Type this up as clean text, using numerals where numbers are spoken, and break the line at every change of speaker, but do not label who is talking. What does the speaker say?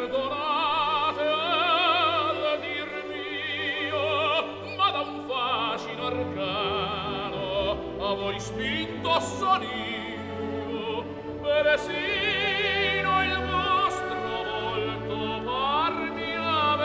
perdonate al dir mio, ma da un fascino arcano a voi spinto son io, persino il